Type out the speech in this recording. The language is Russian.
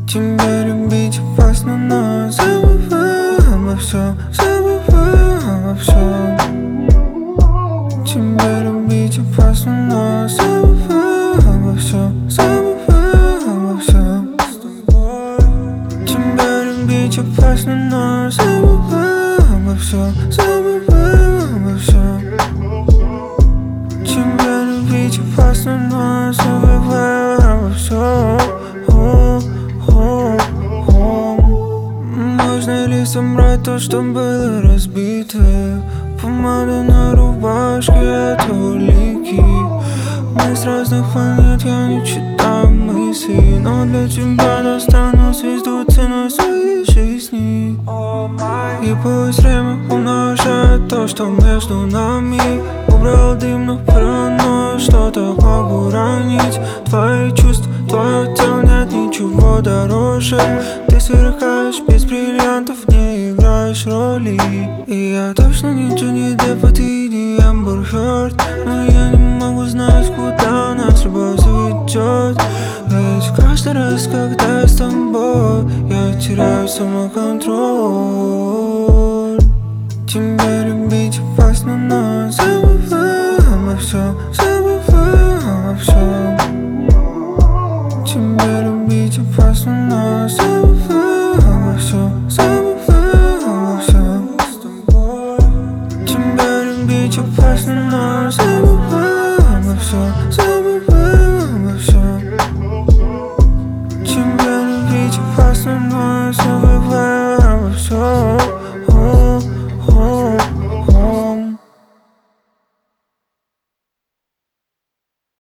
Тебя любить опасно, но забывай обо всем, забывай обо всем. Тебя любить опасно, но забывай обо всем, забывай обо всем. Тебя любить опасно, но забывай обо всем, забывай обо всем. Тебя любить опасно, но забывай обо всем. Можно ли собрать то, что было разбито? Помада на рубашке, это улики. Мы с разных планет, я не читаю мысли, но для тебя достану звезду ценой своей жизни. И пусть время умножает то, что между нами. Убрал дым, но паранойю, что-то могу ранить. Твои чувства, твое тело, нет ничего дороже. Ты сверкаешь без бриллиантов, не играешь роли. И я точно не Джонни Депп, а ты не Амбер Хёрд. Но я не могу знать, куда нас любовь заведет. Ведь каждый раз, когда я с тобой, я теряю самоконтроль. Тебя любить опасно, но забывай обо всем, забывай обо всем. Тебя любить опасно, но забывай обо всем, забывай обо всем. Тебя любить опасно, но забывай обо всем, забывай обо всем. Тебя любить опасно, но забывай